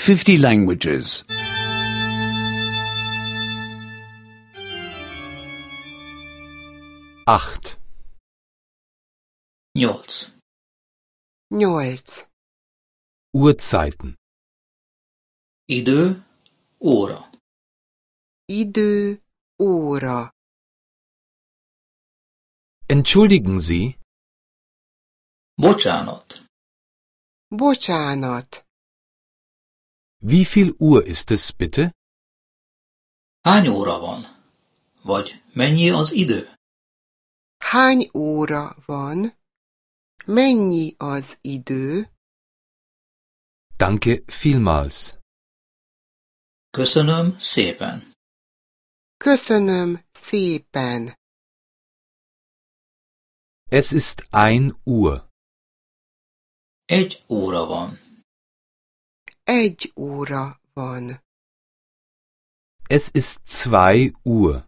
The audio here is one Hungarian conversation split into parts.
50 languages. 8. 8. 8. Uhrzeiten. Idő, óra. Idő, óra. Entschuldigen Sie, Bocsánat. Bocsánat. wie viel Uhr ist es bitte? Hány óra van? Vagy mennyi az idő? Hány óra van? Mennyi az idő? Danke vielmals. Köszönöm szépen. Köszönöm szépen. Es ist 1 Uhr. 1 óra van. 1 óra van. Es ist 2 Uhr.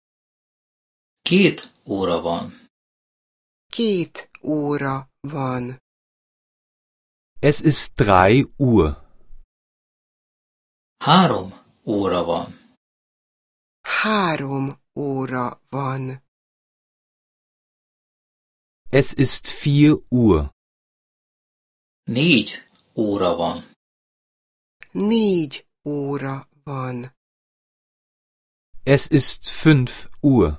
2 óra van. 2 óra van. Es ist 3 Uhr. 3 óra van. 3 óra van. Es ist 4 Uhr. 4 óra van. 4 óra van. Es ist 5 Uhr.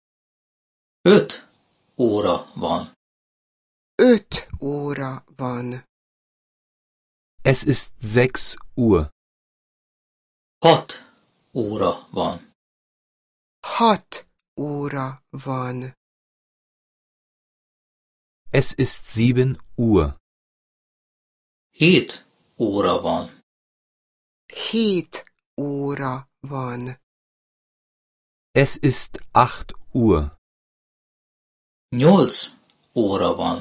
5 óra van. 5 óra van. Es ist 6 Uhr. 6 óra van. 6 óra van. Es ist 7 Uhr. 7 óra van. 7 óra van. Es ist 8 Uhr. 8 óra van.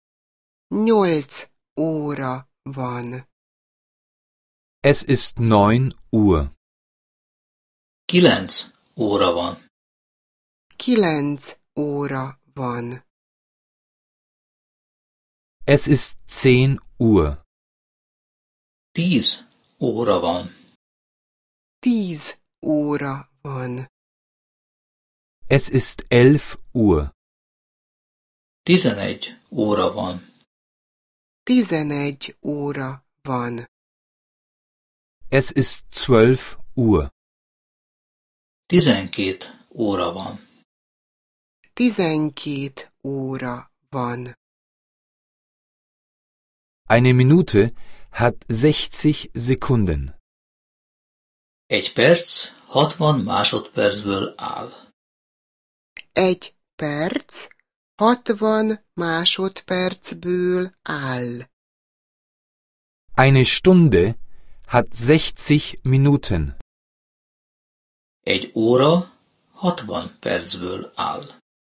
8 óra van. Es ist 9 Uhr. 9 óra van. 9 óra van. Es ist 10 Uhr. 10 óra van. 10 óra van. Es ist 11 Uhr. 11 óra van. 11 óra van. Es ist 12 Uhr. 12 óra van. 12 óra van. Eine Minute hat 60 Sekunden. 1 perc 60 másodpercből áll. 1 perc 60 másodpercből áll. Eine Stunde hat 60 Minuten. 1 óra 60 percből áll.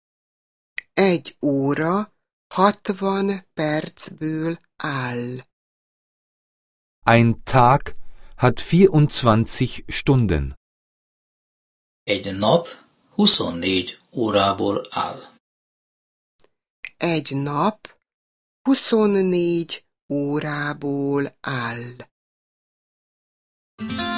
1 óra 60 percből áll. Ein Tag hat 24 Stunden. 1 nap 24 órából áll. 1 nap 24 órából áll.